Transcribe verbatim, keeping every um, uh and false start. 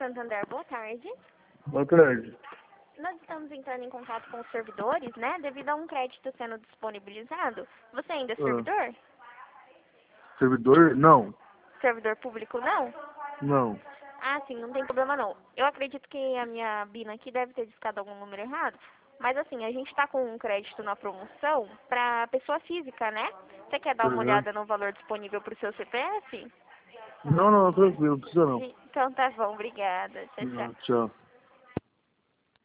Santander, boa tarde. Boa tarde. Nós estamos entrando em contato com os servidores, né, devido a um crédito sendo disponibilizado. Você ainda é servidor? Servidor? Não. Servidor público, não? Não. Ah, sim, não tem problema não. Eu acredito que a minha Bina aqui deve ter discado algum número errado. Mas assim, a gente está com um crédito na promoção para pessoa física, né? Você quer dar uma Uhum. olhada no valor disponível para o seu C P F? Não, não, tranquilo, não precisa não. Então tá bom, obrigada. Tchau, tchau. Não, tchau.